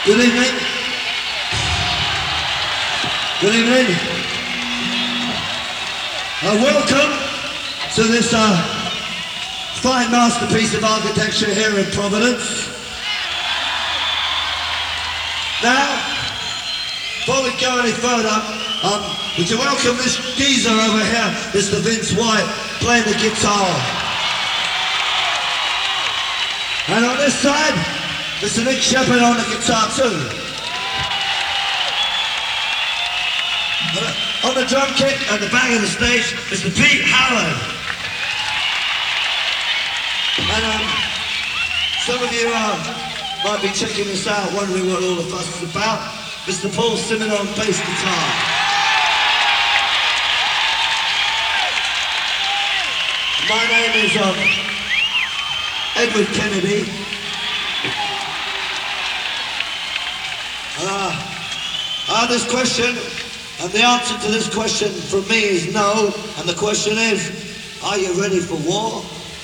Good evening. Good evening. Welcome to this fine masterpiece of architecture here in Providence. Now, before we go any further, would you welcome this geezer over here, Mr. Vince White, playing the guitar. And on this side, Mr. Nick Sheppard on the guitar too. On the drum kit at the back of the stage, Mr. Pete Howard. And some of you might be checking this out, wondering what all the fuss is about. Mr. Paul Simon on bass guitar. My name is Edward Kennedy. This question, and the answer to this question from me is no, and the question is, are you ready for war?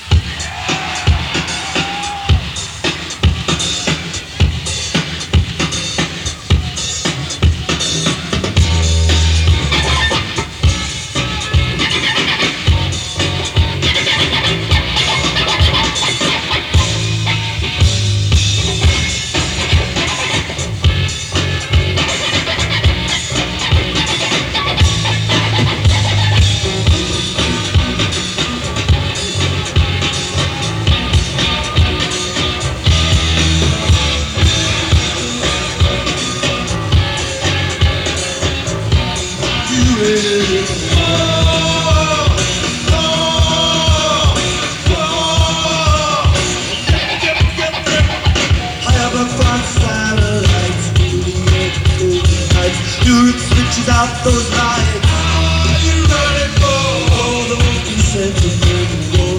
Out those nights. Are you ready for all the walking sentiment? All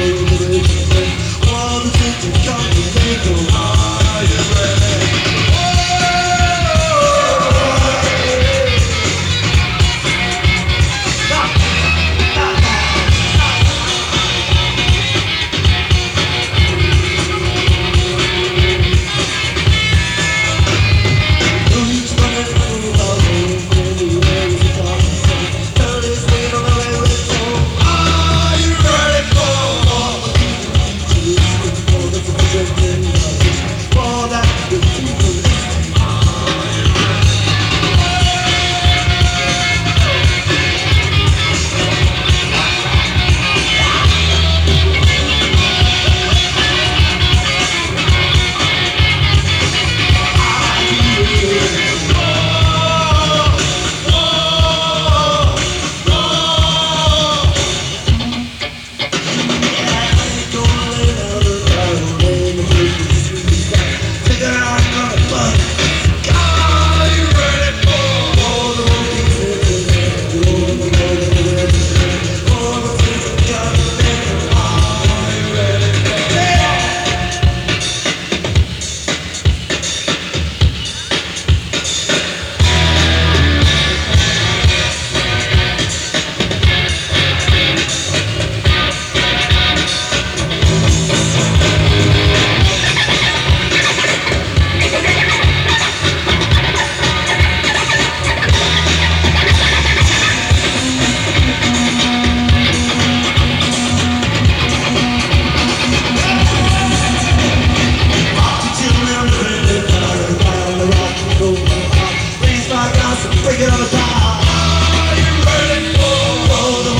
the things that come to think of. Are you ready?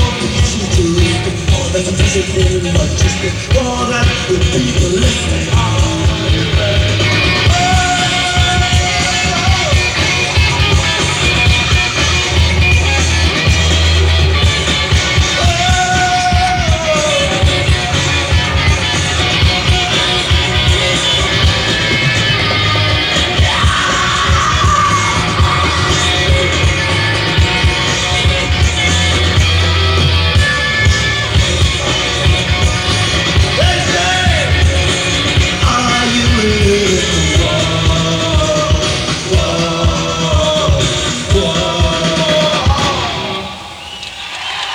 Just before that, with people listening.